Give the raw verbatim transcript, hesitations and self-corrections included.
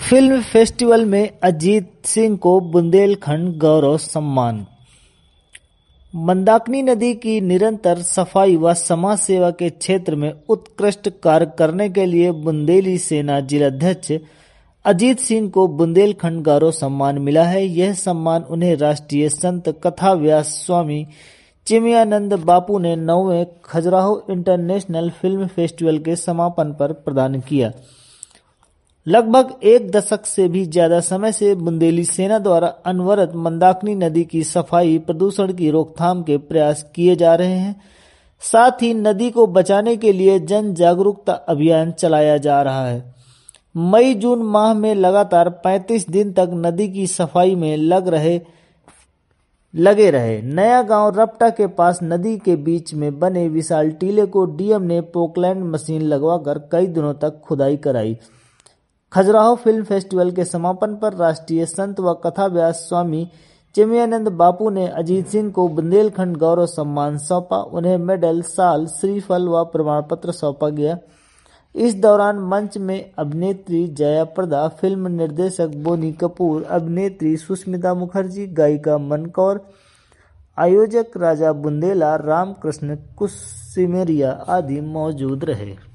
Film festival में अजीत सिंह को बुंदेलखंड गौरव सम्मान। मंदाकिनी नदी की निरंतर सफाई व समाज सेवा के क्षेत्र में उत्कृष्ट कार्य करने के लिए बुंदेली सेना जिलाध्यक्ष अजीत सिंह को बुंदेलखंड गौरव सम्मान मिला है। यह सम्मान उन्हें राष्ट्रीय संत कथा व्यास स्वामी चिन्मयानंद बापू ने नौवें खजुराहो इंटरनेशनल फिल्म फेस्टिवल के समापन पर प्रदान किया। लगभग एक दशक से भी ज्यादा समय से बुंदेली सेना द्वारा अनवरत मंदाकिनी नदी की सफाई, प्रदूषण की रोकथाम के प्रयास किए जा रहे हैं। साथ ही नदी को बचाने के लिए जन जागरूकता अभियान चलाया जा रहा है। मई जून माह में लगातार पैंतीस दिन तक नदी की सफाई में लग रहे लगे रहे। नया गांव रपटा के पास नदी के बीच में बने विशाल टीले को डीएम ने पोकलैंड मशीन लगवाकर कई दिनों तक खुदाई कराई। खजुराहो फिल्म फेस्टिवल के समापन पर राष्ट्रीय संत व कथा व्यास स्वामी चिन्मयानंद बापू ने अजीत सिंह को बुंदेलखंड गौरव सम्मान सौंपा। उन्हें मेडल, शाल, श्रीफल व प्रमाण पत्र सौंपा गया। इस दौरान मंच में अभिनेत्री जया प्रदा, फिल्म निर्देशक बोनी कपूर, अभिनेत्री सुष्मिता मुखर्जी, गायिका मनकौर, आयोजक राजा बुंदेला, रामकृष्ण कुसिमेरिया आदि मौजूद रहे।